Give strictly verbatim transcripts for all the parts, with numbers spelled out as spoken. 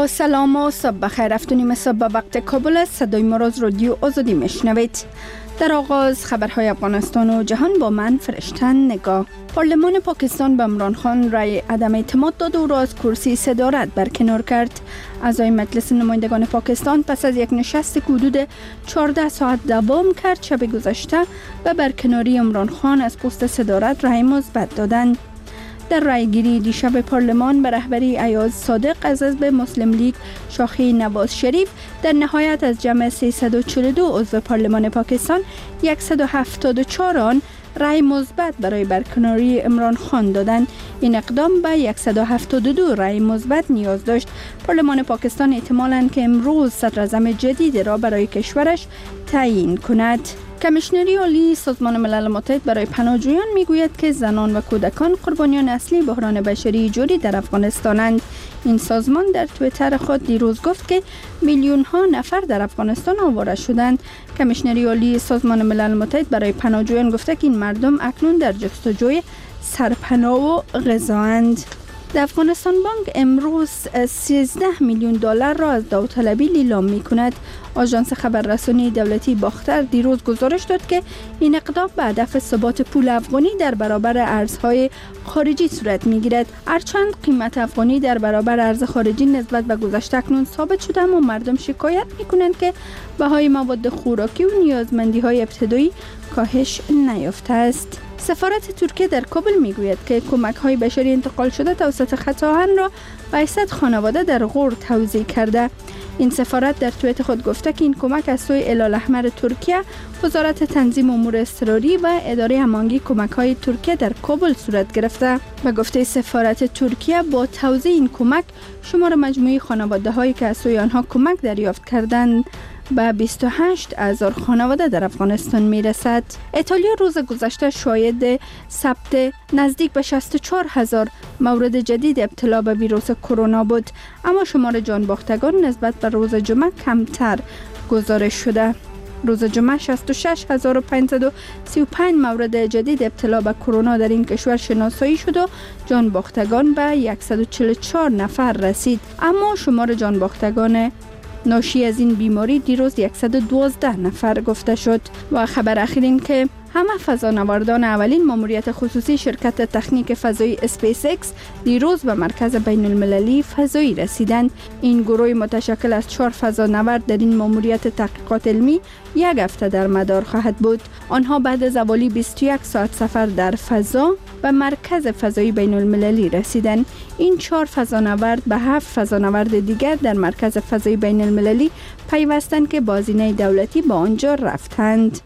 با سلام و صبح بخیر. افتونیم صبح وقت کابل است. صدای ما را از رادیو آزادی میشنوید. در آغاز خبرهای افغانستان و جهان با من فرشتن نگاه. پارلمان پاکستان به عمران خان رای عدم اعتماد داد و او را از کرسی صدارت برکنار کرد. اعضای مجلس نمایندگان پاکستان پس از یک نشست که حدود چهارده ساعت دوام کرد شب گذشته و برکناری عمران خان از پست صدارت رای مثبت دادند. در رایگیری دیشب پارلمان به رهبری ایاز صادق از حزب مسلم لیگ شاخه نواز شریف در نهایت از جمع سیصد و چهل و دو عضو پارلمان پاکستان صد و هفتاد و چهار آن رای مثبت برای برکناری عمران خان دادند. این اقدام به صد و هفتاد و دو رای مثبت نیاز داشت. پارلمان پاکستان احتمالاً که امروز صدر اعظم جدید را برای کشورش تعیین کند. کمیشنری عالی سازمان ملل متحد برای پناهجویان میگوید که زنان و کودکان قربانیان اصلی بحران بشری جوری در افغانستانند. این سازمان در توییتر خود دیروز گفت که میلیون ها نفر در افغانستان آواره شدند. کمیشنری عالی سازمان ملل متحد برای پناهجویان گفته که این مردم اکنون در جستجوی سرپناه و غذااند. در افغانستان بانک امروز سیزده میلیون دلار را از داوطلبی لیلام می کند. آژانس خبررسانی دولتی باختر دیروز گزارش داد که این اقدام به هدف ثبات پول افغانی در برابر ارزهای خارجی صورت می گیرد. هرچند قیمت افغانی در برابر ارز خارجی نسبت به گذشته اکنون ثابت شده، اما مردم شکایت می کنند که بهای مواد خوراکی و نیازمندی های ابتدایی کاهش نیافته است. سفارت ترکیه در کابل میگوید که کمک های بشری انتقال شده توسط خط آهن را به هشتصد خانواده در غور توزیع کرده. این سفارت در توییت خود گفته که این کمک از سوی هلال‌احمر ترکیه، وزارت تنظیم امور اضطراری و اداره هماهنگی کمک های ترکیه در کابل صورت گرفته. به گفته سفارت ترکیه با توزیع این کمک شمار مجموعی خانواده هایی که از سوی آنها کمک دریافت کردند به بیست و هشت هزار خانواده در افغانستان میرسد. ایتالیا روز گذشته شاهد ثبت نزدیک به شصت و چهار هزار مورد جدید ابتلا به ویروس کرونا بود، اما شمار جانباختگان نسبت به روز جمعه کمتر گزارش شده. روز جمعه شصت و شش هزار و پانصد و سی و پنج مورد جدید ابتلا به کرونا در این کشور شناسایی شد و جانباختگان به صد و چهل و چهار نفر رسید، اما شمار جانباختگان ناشی از این بیماری دیروز صد و دوازده نفر گفته شد. و خبر اخیر این که همه فضانوردان اولین ماموریت خصوصی شرکت تکنیک فضایی اسپیس ایکس دیروز به مرکز بین المللی فضایی رسیدند. این گروه متشکل از چهار فضانورد در این ماموریت تحقیقات علمی یک هفته در مدار خواهد بود. آنها بعد از حوالی بیست و یک ساعت سفر در فضا به مرکز فضایی بین المللی رسیدند. این چهار فضانورد به هفت فضانورد دیگر در مرکز فضایی بین المللی پیوستند که با هزینه دولتی با آنجا رفتند.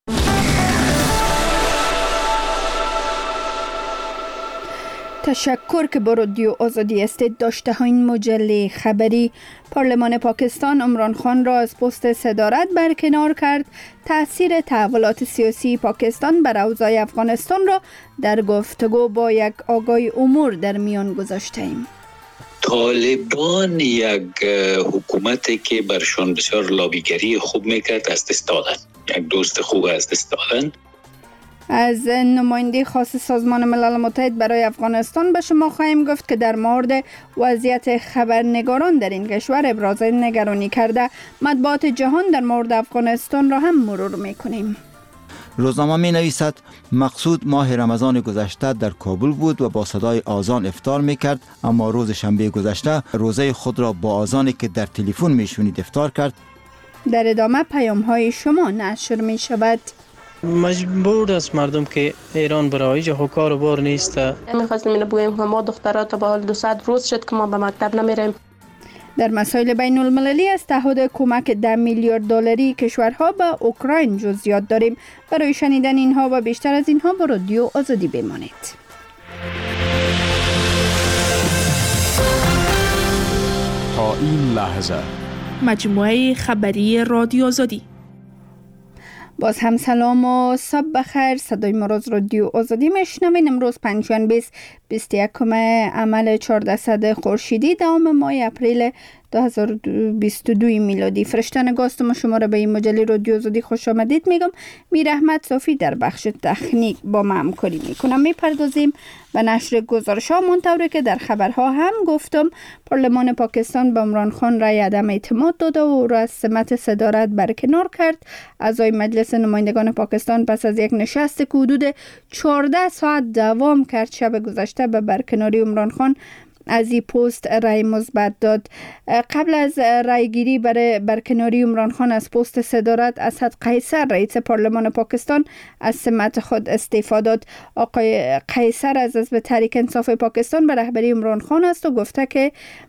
تشکر که با رادیو آزادی استید داشته ها. این مجله خبری. پارلمان پاکستان عمران خان را از پست صدارت برکنار کرد. تأثیر تحولات سیاسی پاکستان بر اوضاع افغانستان را در گفتگو با یک آگای امور در میان گذاشته ایم. طالبان یک حکومتی که برشان بسیار لابیگری خوب میکرد از دست دادن، یک دوست خوب از دست دادن. از نماینده خاص سازمان ملل متحد برای افغانستان به شما خواهیم گفت که در مورد وضعیت خبرنگاران در این کشور ابراز نگرانی کرده. مطبوعات جهان در مورد افغانستان را هم مرور میکنیم. روزنامه می نویسد مقصود ماه رمضان گذشته در کابل بود و با صدای آذان افطار می کرد، اما روز شنبه گذشته روزه خود را با آذانی که در تلفن می شنید افطار کرد. در ادامه پیام های شما نشر می شود. مجبور است مردم که ایران برای جه کار و بار نیست. می‌خواستم اینو بگم که ما دخترات با حال دویست روز شد که ما به مکتب نمیریم. در مسائل بین المللی از تعهد کمک ده میلیارد دلاری کشورها به اوکراین جزئیات داریم. برای شنیدن اینها و بیشتر از اینها با رادیو آزادی بمانید. تا این لحظه مجموعه خبری رادیو آزادی. باز هم سلام و صبح بخیر. صدای ما را از رادیو آزادی میشنوین. امروز پنجشنبه بیست و یکم عمل چهاردهصد خورشیدی دوم ماه اپریل دو هزار و بیست و دو میلادی. فرشته نگاه است. ما شما را به این مجله رادیو آزادی خوش آمدید میگم. میر احمد صافی در بخش تکنیک با ما همکاری میکنم. میپردازیم به نشر گزارش ها. منطوری که در خبرها هم گفتم، پارلمان پاکستان به عمران خان رای عدم اعتماد داده و او را از سمت صدارت برکنار کرد. اعضای مجلس نمایندگان پاکستان پس از یک نشست که حدود چهارده ساعت دوام کرد شب گذشته به برکناری عمران خان از این پست رای مثبت داد. قبل از رای گیری برای برکناری عمران خان از پست صدارت، اسد قیصر رئیس پارلمان پاکستان از سمت خود استعفا داد. آقای قیصر از حزب تحریک انصاف پاکستان به رهبری عمران خان است و گفته که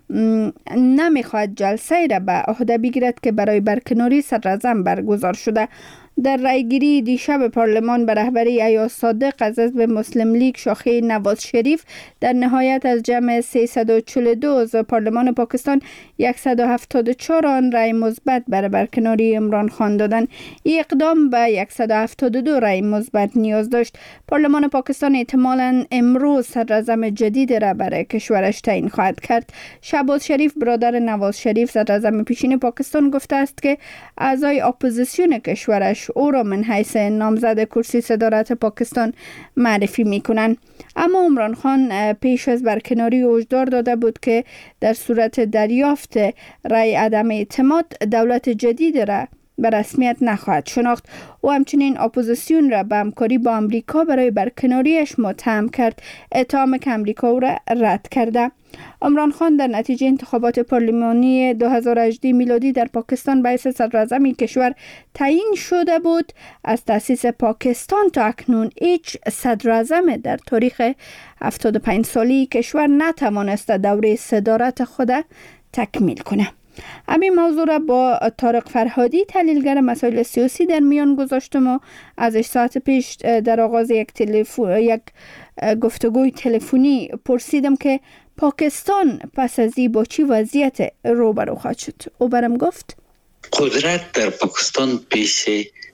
نمیخواهد جلسه را به عهده بگیرد که برای برکناری صدراعظم برگزار شده. در رایگیری دیشب پارلمان به رهبری ایاز صادق از حزب مسلم لیگ شاخه نواز شریف در نهایت از جمع سیصد و چهل و دو عضو پارلمان پاکستان صد و هفتاد و چهار آن رای مثبت برای برکناری عمران خان دادند. این اقدام به صد و هفتاد و دو رای مثبت نیاز داشت. پارلمان پاکستان احتمالاً امروز صدراعظم جدید را برای کشورش تعیین خواهد کرد. شهباز شریف برادر نواز شریف صدراعظم پیشین پاکستان گفته است که اعضای اپوزیسیون کشورش او را من حیث نامزد کرسی صدارت پاکستان معرفی میکنند. اما عمران خان پیش از برکناری هشدار داده بود که در صورت دریافت رای عدم اعتماد دولت جدید را به رسمیت نخواهد شناخت. و همچنین اپوزیسیون را به همکاری با امریکا برای برکناریش متهم کرد، اتهامی که امریکا او را رد کرده. عمران خان در نتیجه انتخابات پارلمانی دو هزار و هجده میلادی در پاکستان به حیث صدراعظم کشور تعیین شده بود. از تأسیس پاکستان تا اکنون هیچ صدراعظم در تاریخ هفتاد و پنج سالی کشور نتوانست دوره صدارت خود تکمیل کنه. همین موضوع را با طارق فرهادی، تحلیلگر مسائل سیاسی، در میان گذاشتم و ازش ساعت پیش در آغاز یک تلفن یک گفتگوی تلفنی پرسیدم که پاکستان پس از این با چی وضعیت روبرو خواهد شد. او برم گفت قدرت در پاکستان پیش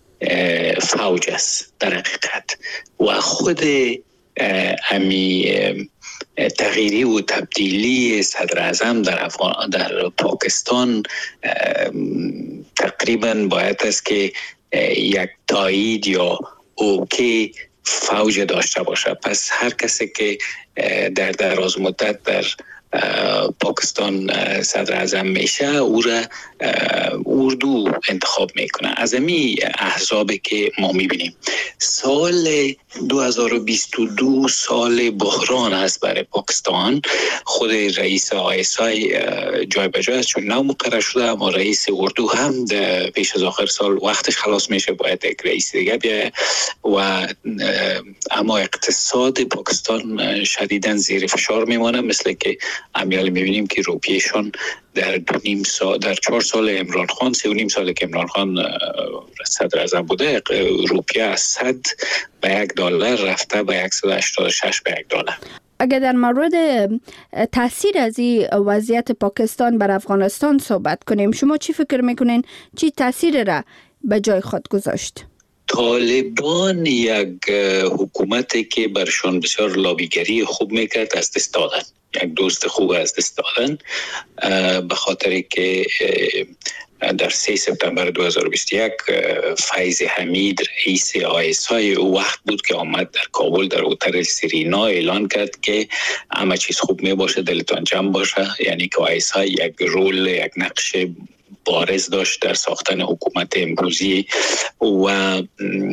فوج است در حقیقت و خود امی تغییری و تبدیلی صدر اعظم در, افغان در پاکستان تقریبا باید است که یک تایید یا اوکی فوج داشته باشه. پس هر کسی که در دراز مدت در پاکستان صدر اعظم میشه او را اردو انتخاب میکنه. از امی احزابی که ما میبینیم سال دو هزار و بیست و دو سال بحران است برای پاکستان. خود رئیس آی اس آی جای به جای است چون نو مقرر شده، اما رئیس اردو هم پیش از آخر سال وقتش خلاص میشه، باید یک رئیس دیگه بیایه و اما اقتصاد پاکستان شدیداً زیر فشار میمانه. مثل که امیال میبینیم که روپیهشون در دو نیم سال در چهار سال عمران خان سه و نیم سال که عمران خان صدر اعظم بوده روپیه از صد به یک دلار رفته به صد و هشتاد و شش به یک دلار. اگر در مورد تاثیر از این وضعیت پاکستان بر افغانستان صحبت کنیم، شما چی فکر میکنین چی تاثیر را به جای خود گذاشت؟ طالبان یک حکومتی که برشان بسیار لابیگری خوب میکرد از دست دادن، یک دوست خوب از دست دادن، به خاطر که در سه سپتامبر دو هزار و بیست و یک فیض حمید رئیس آی اس آی وقت بود که آمد در کابل در هتل سرینا اعلان کرد که همه چیز خوب می باشه، دلتان جمع باشه. یعنی که آی اس آی یک رول یک نقش بارز داشت در ساختن حکومت امروزی و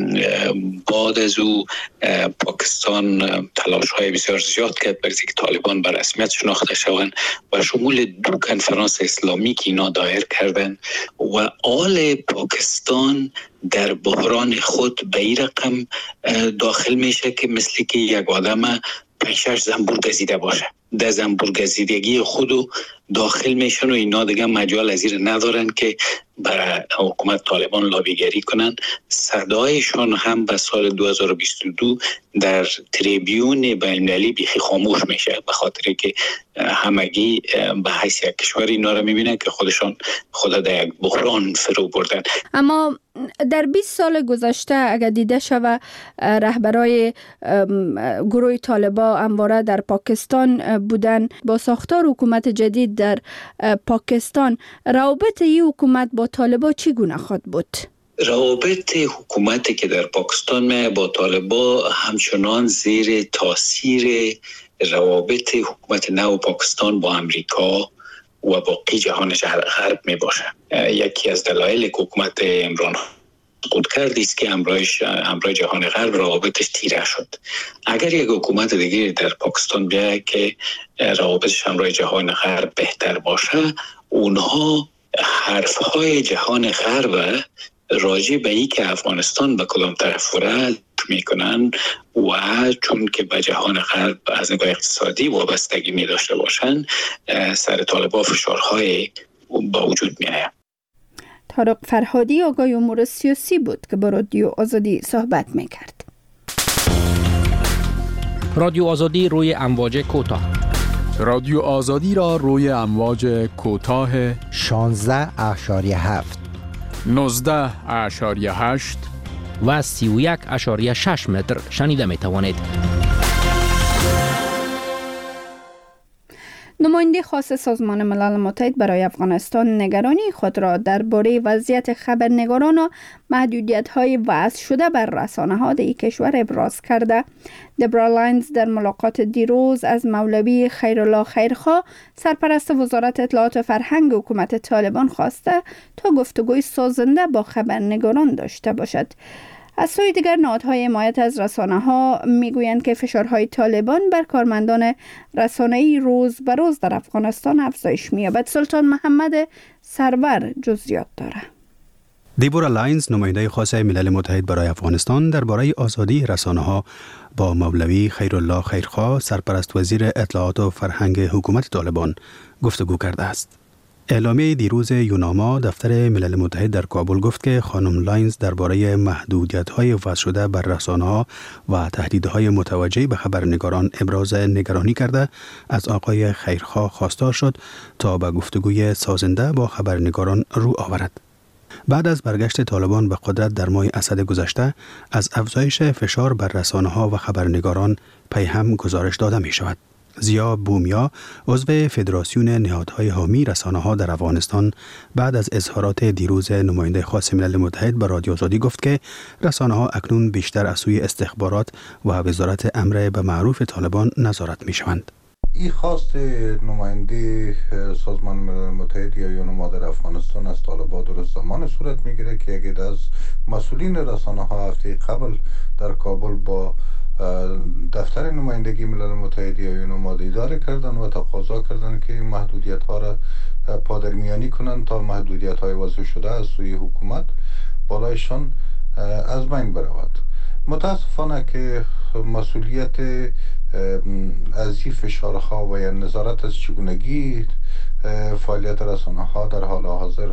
بعد از او پاکستان تلاش های بسیار زیاد کرد برای اینکه طالبان به رسمیت شناخته شوند و شمول دو کنفرانس اسلامی که اینا دایر کردن و آل پاکستان در بحران خود به این رقم داخل میشه که مثل که یک آدم پنج شش زنبور گزیده باشه، در زنبور گزیدگی خودو داخل میشن و اینا دیگه مجال از این ندارن که برای حکومت طالبان لابیگری کنن. صدایشان هم به سال دو هزار و بیست و دو در تریبیون بین‌المللی بیخی خاموش میشه، به خاطر که همگی به حیث یک کشور اینا رو میبینن که خودشان خود در یک بحران فرو بردن. اما در بیست سال گذشته اگر دیده شود رهبرای گروه طالبان همواره در پاکستان بودن. با ساختار حکومت جدید در پاکستان روابط این حکومت با طالبان چگونه خواهد بود؟ روابط حکومتی که در پاکستان می با طالبان همچنان زیر تاثیر روابط حکومت نو پاکستان با امریکا و باقی جهان غرب می باشه. یکی از دلایل که حکومت عمران خود کرد است که امروز امروز جهان غرب روابطش تیره شد. اگر یک حکومت دیگه در پاکستان بیاید که روابطش امروز جهان غرب بهتر باشه، اونها حرفهای جهان غرب راجع به این که افغانستان به کدام طرف وره میکنن و چون که به جهان غرب از نگاه اقتصادی وابستگی می داشته باشن، سر طالبان فشارهای با وجود می آید. طارق فرهادی آگاه امور سیاسی بود که با رادیو آزادی صحبت می کرد. رادیو آزادی روی امواج کوتاه. رادیو آزادی را روی امواج کوتاه شانزده اشاریه هفت، نوزده اشاریه هشت و سی و یک اشاریه شش متر شنیده می توانید. نماینده خاص سازمان ملل متحد برای افغانستان نگرانی خود را درباره وضعیت خبرنگاران و محدودیت‌های وضع شده بر رسانه‌ها در کشور ابراز کرده. دبرا لاینز در ملاقات دیروز از مولوی خیرالله خیرخواه، سرپرست وزارت اطلاعات و فرهنگ حکومت طالبان خواسته تا گفتگوی سازنده با خبرنگاران داشته باشد. از سوی دیگر نهادهای حمایت از رسانه‌ها میگویند که فشارهای طالبان بر کارمندان رسانه‌ای روز به روز در افغانستان افزایش می‌یابد. سلطان محمد سرور جزئیات داره. دیبورا لاینز، نماینده خاص ملل متحد برای افغانستان، درباره آزادی رسانه‌ها با مولوی خیرالله خیرخواه، سرپرست وزیر اطلاعات و فرهنگ حکومت طالبان گفتگو کرده است. اعلامیه دیروز یوناما، دفتر ملل متحد در کابل، گفت که خانم لاینز درباره محدودیت‌های وضع شده بر رسانه‌ها و تهدیدهای متوجه به خبرنگاران ابراز نگرانی کرده، از آقای خیرخواه خواستار شد تا به گفتگوی سازنده با خبرنگاران رو آورد. بعد از برگشت طالبان به قدرت در ماه اسد گذشته، از افزایش فشار بر رسانه‌ها و خبرنگاران پیهم گزارش داده می شود. زیا بومیا، عضو فدراسیون نهادهای حامی رسانه‌ها در افغانستان، بعد از اظهارات دیروز نماینده خاص ملل متحد به رادیو آزادی گفت که رسانه‌ها اکنون بیشتر از سوی استخبارات و وزارت امر به معروف طالبان نظارت می‌شوند. این خواست نماینده سازمان ملل متحد یا یوناما در افغانستان از طالبان درست زمان صورت میگیره که یکی از مسئولین رسانه‌ها هفته قبل در کابل با دفتر نمایندگی ملل متحد یا یوناما دیدار کردن و تقاضا کردن که محدودیت ها را پادرمیانی کنند تا محدودیت های وضع شده از سوی حکومت بالایشان از بین برود. متاسفانه که مسئولیت از این فشارها و یا نظارت از چگونگی فعالیت رسانه ها در حال حاضر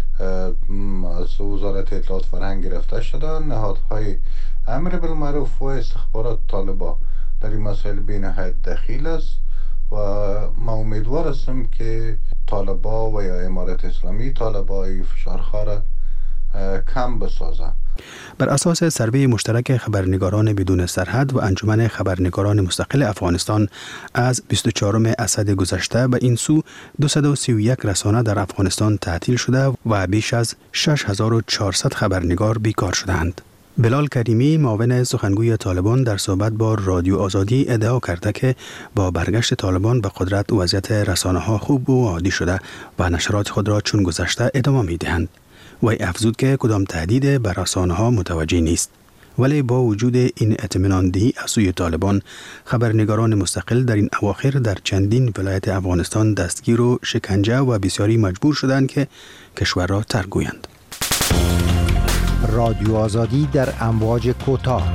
از وزارت اطلاعات فرهنگ گرفته شده. نهادهای امر بالمعروف و استخبارات طالبان در این مسائل بی نهایت دخیل است و ما امیدوار هستم که طالبان و یا امارت اسلامی طالبان فشارها را کم بسازند. بر اساس سروی مشترک خبرنگاران بدون سرحد و انجمن خبرنگاران مستقل افغانستان، از بیست و چهارم اسد گذشته به این سو دویست و سی و یک رسانه در افغانستان تعطیل شده و بیش از شش هزار و چهارصد خبرنگار بیکار شدند. بلال کریمی، معاون سخنگوی طالبان، در صحبت با رادیو آزادی ادعا کرده که با برگشت طالبان به قدرت وضعیت رسانه‌ها خوب و عادی شده و نشرات خود را چون گذشته ادامه می‌دهند. وی افزود که کدام تهدید بر رسانه‌ها متوجه نیست، ولی با وجود این اطمینان دهی از سوی طالبان، خبرنگاران مستقل در این اواخر در چندین ولایت افغانستان دستگیر و شکنجه و بسیاری مجبور شدند که کشور را ترک گویند. رادیو آزادی در امواج کوتاه.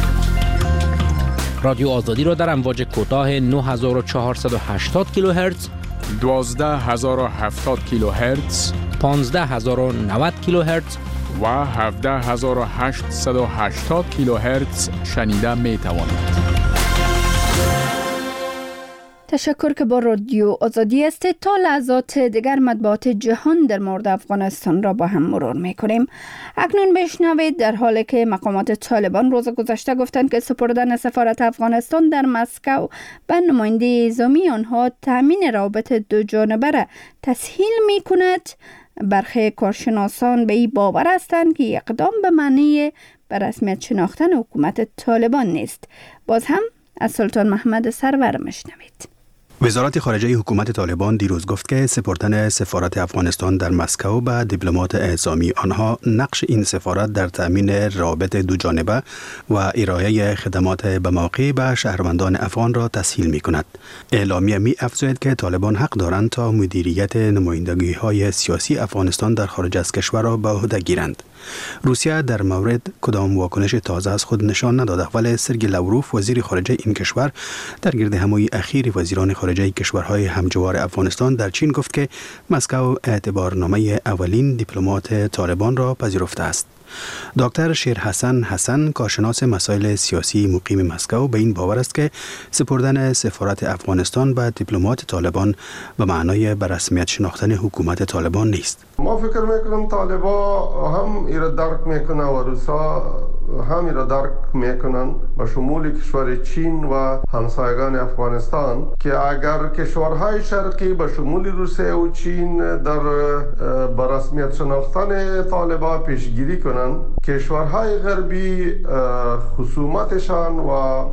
رادیو آزادی را در امواج کوتاه نه هزار و چهارصد و هشتاد کیلوهرتز، دوازده هزار و هفتاد کیلوهرتز، پانزده هزار و نود کیلوهرتز و هفده هزار و هشتصد و هشتاد کیلوهرتز شنیده می توانید. تشکر که با رادیو آزادی است. تا لحظات دیگر مطبوعات جهان در مورد افغانستان را با هم مرور میکنیم. اکنون بشنوید در حالی که مقامات طالبان روز گذشته گفتند که سپردن سفارت افغانستان در مسکو به نماینده نظامی آنها تامین روابط دو جانبه را تسهیل میکند، برخی کارشناسان به این باور هستند که اقدام به معنی به رسمیت شناختن حکومت طالبان نیست. باز هم از سلطان محمد سرور مشنوید. وزارت خارجه حکومت طالبان دیروز گفت که سپردن سفارت افغانستان در مسکو به دیپلمات اعزامی آنها نقش این سفارت در تامین روابط دو جانبه و ارائه خدمات به موقع به شهروندان افغان را تسهیل می کند. اعلامیه می افزاید که طالبان حق دارند تا مدیریت نمایندگی های سیاسی افغانستان در خارج از کشور را به عهده گیرند. روسیه در مورد کدام واکنش تازه از خود نشان نداده، ولی سرگئی لاوروف وزیر خارجه این کشور در گردهمایی اخیر وزیران خارجه کشورهای همجوار افغانستان در چین گفت که مسکو اعتبارنامه اولین دیپلمات طالبان را پذیرفته است. دکتر شیرحسن حسن، کارشناس مسائل سیاسی مقیم مسکو، به این باور است که سپردن سفارت افغانستان به دیپلمات طالبان به معنای به رسمیت شناختن حکومت طالبان نیست. ما فکر میکنم طالبان هم ایرا درک میکنن و روسا هم ایرا درک میکنن به شمول کشور چین و همسایگان افغانستان که اگر کشورهای شرقی به شمول روسیه و چین در به رسمیت شناختن طالبان پیشگیری کنن، کشورهای غربی خصومتشان و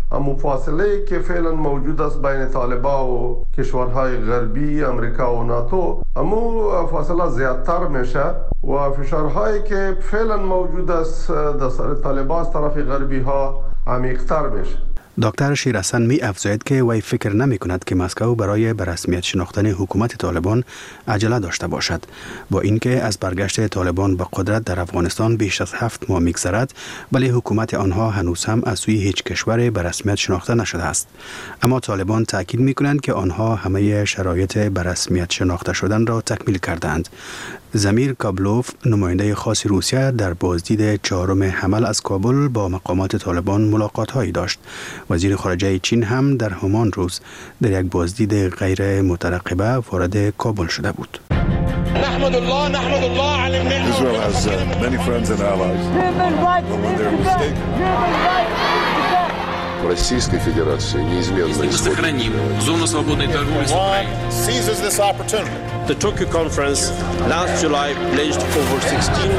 مفاصله که فعلا موجود است بین طالبان و کشورهای غربی امریکا و ناتو امو فاصله زیادتر میشه و فشارهایی که فعلا موجود است در سر طالبان از طرف غربی ها عمیق‌تر میشه. دکتر شیرحسن می افزاید که وی فکر نمی کند که مسکو برای به رسمیت شناختن حکومت طالبان عجله داشته باشد، با اینکه از برگشت طالبان به قدرت در افغانستان بیش از هفت ماه می‌گذرد، ولی حکومت آنها هنوز هم از سوی هیچ کشور به رسمیت شناخته نشده است. اما طالبان تاکید می کنند که آنها همه شرایط به رسمیت شناخته شدن را تکمیل کردند. زمیر کابلوف، نماینده خاص روسیه، در بازدید چهارم حمل از کابل با مقامات طالبان ملاقات هایی داشت. وزیر خارجه چین هم در همان روز در یک بازدید غیر مترقبه وارد کابل شده بود. نحمد الله نحمد الله علی النعمة. Israel has uh, many friends and allies. When they're mistaken. Российской Федерации неизменно сохраним зону свободной торговли с Украиной. Seizes this opportunity. The Tokyo conference last July pledged over sixteen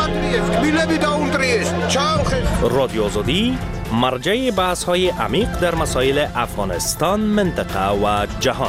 رادیو آزادی مرجع بحث‌های عمیق در مسائل افغانستان، منطقه و جهان.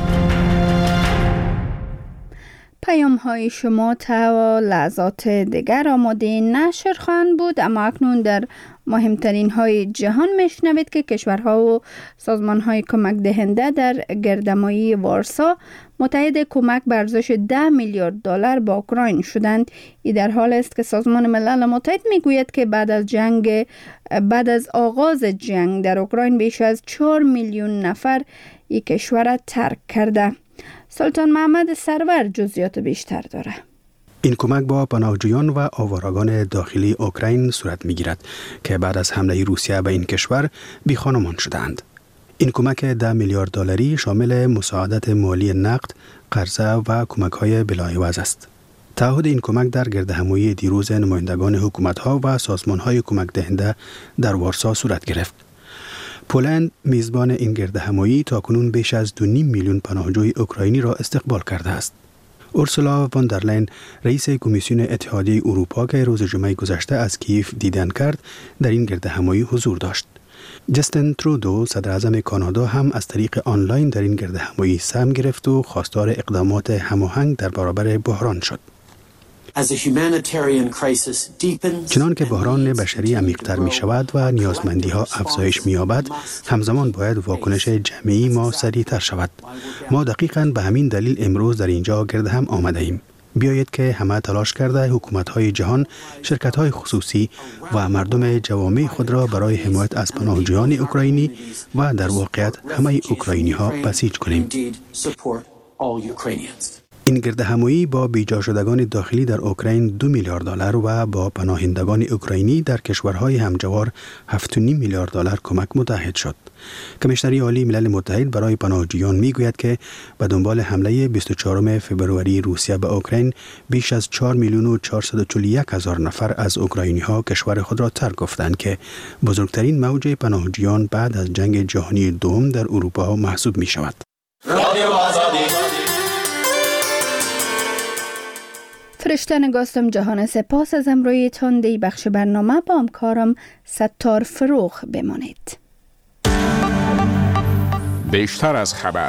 پیام های شما تا لحظات دیگر آماده نشر خواهند بود، اما اکنون در مهمترین های جهان میشنوید که کشورها و سازمان های کمک دهنده در گردهمایی وارسا متحد کمک به ارزش ده میلیارد دلار با اوکراین شدند. این در حال است که سازمان ملل متحد میگوید که بعد از جنگ بعد از آغاز جنگ در اوکراین بیش از چهار میلیون نفر این کشور را ترک کرده. سلطان محمد سرور جزئیات بیشتر داره. این کمک با پناهجویان و آوارگان داخلی اوکراین صورت می‌گیرد که بعد از حمله روسیه به این کشور بی خانمان شدند. این کمک ده میلیارد دلاری شامل مساعدت مالی نقد، قرضه و کمک‌های بلاعوض است. تعهد این کمک در گردهمایی دیروز نمایندگان حکومت‌ها و سازمان‌های کمک دهنده در وارسا صورت گرفت. پولند میزبان این گردهمایی تاکنون بیش از دو و نیم میلیون پناهجوی اوکراینی را استقبال کرده است. اورسولا واندرلاین، رئیس کمیسیون اتحادیه اروپا که روز جمعه گذشته از کیف دیدن کرد، در این گردهمایی حضور داشت. جستین ترودو، صدر اعظم کانادا، هم از طریق آنلاین در این گردهمایی سهم گرفت و خواستار اقدامات هماهنگ در برابر بحران شد. چنان که بحران بشری عمیق‌تر می شود و نیازمندی ها افزایش می یابد، همزمان باید واکنش جمعی ما سریع‌تر شود. ما دقیقاً به همین دلیل امروز در اینجا گرد هم آمده ایم. بیایید که همه تلاش کرده حکومت‌های جهان، شرکت‌های خصوصی و مردم جوامع خود را برای حمایت از پناهجویان اوکراینی و در واقعیت همه اوکراینی‌ها بسیج کنیم. این گردهمایی با بیجا شدگان داخلی در اوکراین دو میلیارد دلار و با پناهندگان اوکراینی در کشورهای همجوار هفت و نیم میلیارد دلار کمک متحد شد. کمیشنری عالی ملل متحد برای پناهجویان میگوید که به دنبال حمله بیست و چهارم فوریه روسیه به اوکراین بیش از چهار میلیون و چهارصد و چهل و یک هزار نفر از اوکراینی ها کشور خود را ترک گفتند که بزرگترین موج پناهجویان بعد از جنگ جهانی دوم در اروپا محسوب می شود. فرشته نگاستم جهان سپاس از امرویتان. دی بخش برنامه با همکارم ستار فروخ بمانید. بیشتر از خبر.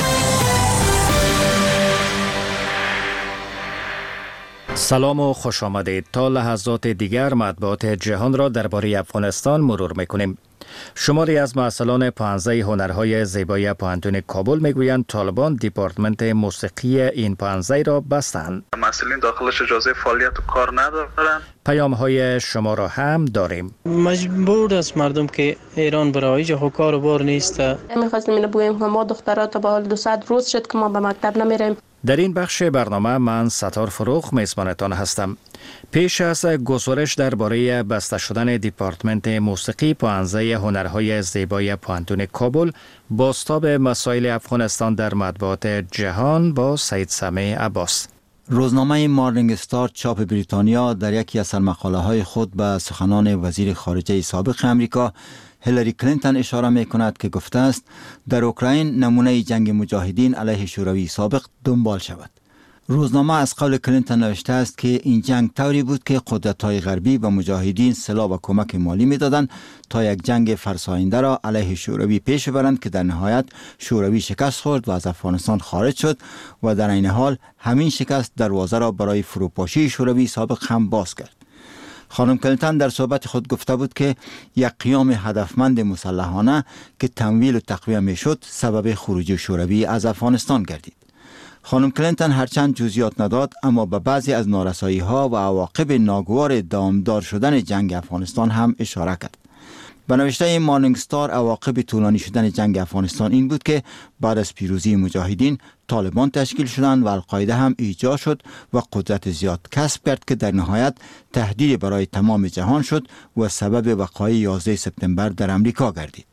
سلام و خوش آمدید. تا لحظات دیگر مطبوعات جهان را درباره افغانستان مرور میکنیم. شماری از مسئولان پانزده هنرهای زیبایی پوهنتون کابل میگویند طالبان دیپارتمنت موسیقی این پانزده را بستند. مسئولین داخلش اجازه فعالیت و کار ندارند. پیام های شما را هم داریم. مجبور است مردم که ایران برای جا کار و بار نیست. میخواستیم اینو بگوییم که ما دخترات با حال دویست روز شد که ما به مکتب نمیریم. در این بخش برنامه من ستار فروخ میزبانتان هستم. پیش از گزارش درباره بسته شدن دیپارتمنت موسیقی پانزده هنرهای زیبایی پوهنتون کابل، بازتاب مسائل افغانستان در مطبوعات جهان با سید سمیع عباس. روزنامه مارنینگ استار چاپ بریتانیا در یکی از سرمقاله های خود به سخنان وزیر خارجه سابق امریکا هیلاری کلینتون اشاره می کند که گفته است در اوکراین نمونه جنگ مجاهدین علیه شوروی سابق دنبال شود. روزنامه از قول کلینتون نوشته است که این جنگ طوری بود که قدرت‌های غربی به مجاهدین سلاح و کمک مالی می‌دادند تا یک جنگ فرساینده را علیه شوروی پیش ببرند که در نهایت شوروی شکست خورد و از افغانستان خارج شد و در این حال همین شکست دروازه را برای فروپاشی شوروی سابق هم باز کرد. خانم کلینتون در صحبت خود گفته بود که یک قیام هدفمند مسلحانه که تمویل و تقویه میشد سبب خروج شوروی از افغانستان گردید. خانم کلینتون هرچند جزئیات نداد اما به بعضی از نارسایی ها و عواقب ناگوار دامدار شدن جنگ افغانستان هم اشاره کرد. به نوشته مارنینگ استار عواقب طولانی شدن جنگ افغانستان این بود که بعد از پیروزی مجاهدین طالبان تشکیل شدند و القاعده هم ایجاد شد و قدرت زیاد کسب کرد که در نهایت تهدید برای تمام جهان شد و سبب وقایع یازده سپتامبر در امریکا گردید.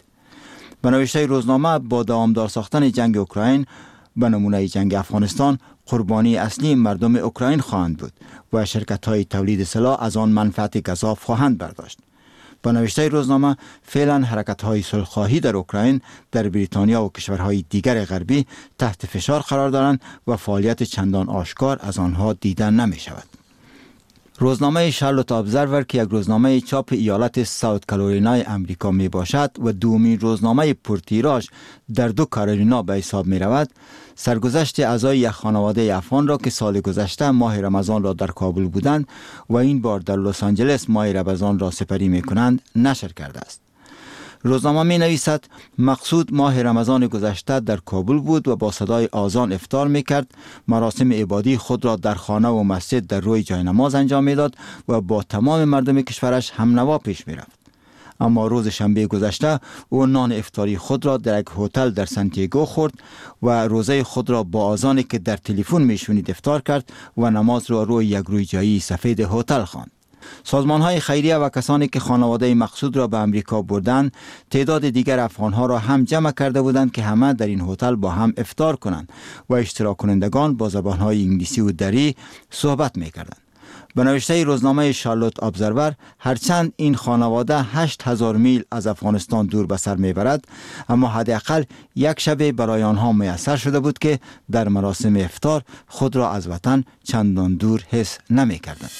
به نوشته روزنامه با دوامدار ساختن جنگ اوکراین به نمونه جنگ افغانستان قربانی اصلی مردم اوکراین خواهند بود و شرکت‌های تولید سلاح از آن منفعت گزاف خواهند برداشت. با نوشته روزنامه فعلا حرکت‌های صلح‌خواهی در اوکراین در بریتانیا و کشورهای دیگر غربی تحت فشار قرار دارند و فعالیت چندان آشکار از آنها دیده نمی‌شود. روزنامه شارلوت ابزرور که یک روزنامه چاپ ایالت ساوت کارولینای امریکا می باشد و دومین روزنامه پرتیراژ در دو کارولینای به حساب می رود، سرگذشت اعضای یک خانواده افغان را که سال گذشته ماه رمضان را در کابل بودند و این بار در لس آنجلس ماه رمضان را سپری می کنند نشر کرده است. روزنامه می نویسد مقصود ماه رمضان گذشته در کابل بود و با صدای آذان افطار می کرد، مراسم عبادی خود را در خانه و مسجد در روی جای نماز انجام می داد و با تمام مردم کشورش هم نوا پیش می رفت. اما روز شنبه گذشته او نان افطاری خود را در یک هتل در سانتیاگو خورد و روزه خود را با آذانی که در تلفن می شنید افطار کرد و نماز را روی یک روی جایی سفید هتل خواند. سازمان‌های خیریه و کسانی که خانواده مقصود را به امریکا بردند تعداد دیگر افغان‌ها را هم جمع کرده بودند که همه در این هتل با هم افطار کنند و اشتراک کنندگان با زبان‌های انگلیسی و دری صحبت می‌کردند. به نوشته روزنامه شارلوت ابزرور هرچند این خانواده هشت هزار میل از افغانستان دور به سر میبرد اما حداقل یک شب برای آنها میسر شده بود که در مراسم افطار خود را از وطن چندان دور حس نمی‌کردند.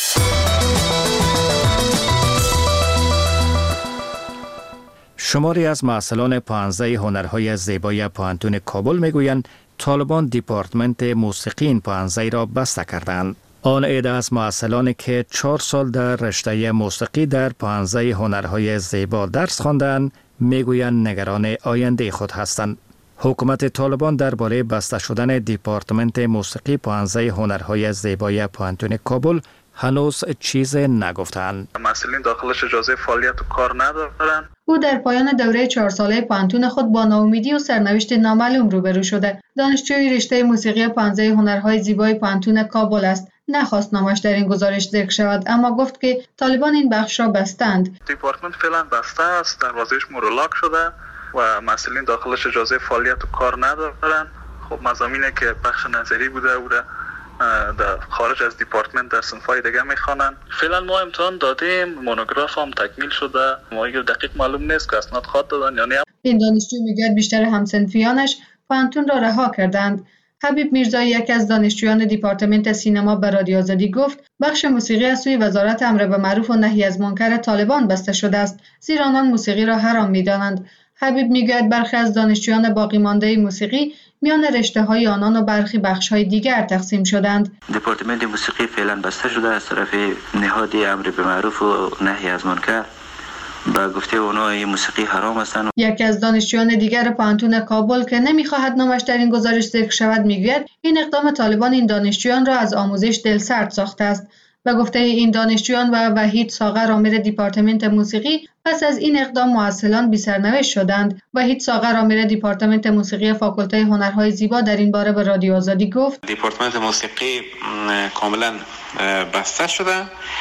شماری از مسئولان پانزده هنرهای زیبایی پوهنتون کابل میگویند طالبان دیپارتمنت موسیقی این پانزده را بسته کردند. آن عده از مسئولانی که چهار سال در رشته موسیقی در پانزده هنرهای زیبا درس خواندند میگویند نگران آینده خود هستند. حکومت طالبان درباره بسته شدن دیپارتمنت موسیقی پانزده هنرهای زیبایی پوهنتون کابل هنوز چیز نگفتند. مسئولین داخلش اجازه فعالیت و کار ندارند. او در پایان دوره چهار ساله پانتون خود با ناامیدی و سرنوشت نامعلوم روبرو شده. دانشجوی رشته موسیقی پانزده هنرهای زیبای پانتون کابل است. نخواست نامش در این گزارش ذکر شود، اما گفت که طالبان این بخش را بستند. دیپارتمنت فعلا بسته است، دروازه‌اش مورولاک شده و مسئولین داخلش اجازه فعالیت و کار ندارن. خب مضامینی که بخش نظری بوده او را در خارج از دیپارتمنت در صنف‌های دیگه میخوانن. فعلا ما امتحان دادیم، مونوگراف هم تکمیل شده، ما اگر دقیق معلوم نیست که اسناد خواد دادن یا نه. این دانشجو میگه بیشتر همسنفیانش پانتون را رها کردند. حبیب میرزایی یکی از دانشجویان دیپارتمنت سینما به رادیو آزادی گفت بخش موسیقی از سوی وزارت امر به معروف و نهی از منکر طالبان بسته شده است، زیرا آنان موسیقی را حرام می‌دانند. حبیب میگوید برخی از دانشجویان باقی مانده موسیقی میان رشته‌های آنان و برخی بخش‌های دیگر تقسیم شدند. دپارتمنت موسیقی فعلا بسته شده از طرف نهاد امر به معروف و نهی از منکر. با گفته اونا این موسیقی حرام هستند. یکی از دانشجویان دیگر پانتون کابل که نمیخواهد نامش در این گزارش ذکر شود میگوید این اقدام طالبان این دانشجویان را از آموزش دلسرد ساخته است. و گفته این دانشجویان و وحید ساغر آمر دیپارتمنت موسیقی پس از این اقدام معسلان بی‌سرنوشت شدند. وحید ساغر آمر دیپارتمنت موسیقی فاکولته هنرهای زیبا در این باره به رادیو آزادی گفت دیپارتمنت موسیقی کاملا بسته شده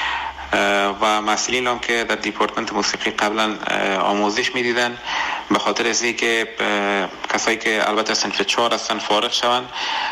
و مسئولین هم که در دیپارتمنت موسیقی قبلا آموزش میدیدن به خاطر از اینکه کسایی که البته صنف چهار هستن فارغ شوند،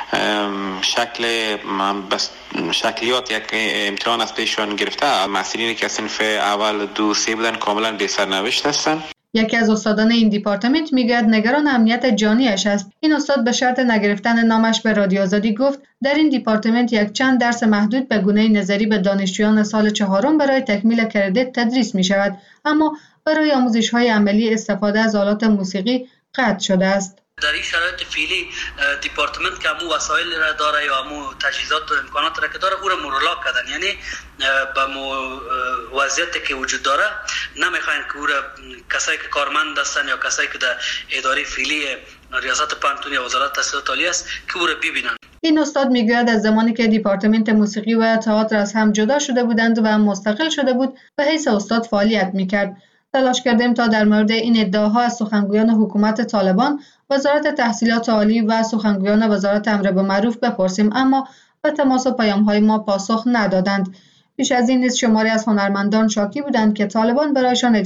شکل بس شکلیات یک امتحان از پیشان گرفته، مسئولینی که صنف اول دو سه بودن کاملا بی سرنوشت هستن. یکی از استادان این دیپارتمنت میگوید نگران امنیت جانیش است. این استاد به شرط نگرفتن نامش به رادیو آزادی گفت در این دیپارتمنت یک چند درس محدود به گونه نظری به دانشجویان سال چهارم برای تکمیل کردیت تدریس می شود، اما برای آموزش‌های عملی استفاده از آلات موسیقی قطع شده است. در این شرایط فعلی دیپارتمنت که امو وسایل را داره یا امو تجهیزات و امکانات را که داره او را مورولاک کردن، یعنی به وضعیتی که وجود داره نمیخواین که او را کسایی که کارمند هستن یا کسایی که در اداره فعلی ریاست پانتون یا وزارت تحصیلات عالی است که او را ببینن. این استاد میگوید از زمانی که دیپارتمنت موسیقی و تئاتر از هم جدا شده بودند و مستقل شده بود به حیث استاد فعالیت میکرد. تلاش کردیم تا در مورد این ادعاها از سخنگویان حکومت طالبان، وزارت تحصیلات عالی و سخنگویان وزارت امر به معروف بپرسیم، اما به تماس و پیام‌های ما پاسخ ندادند. بیش از این نیز شماری از هنرمندان شاکی بودند که طالبان برایشان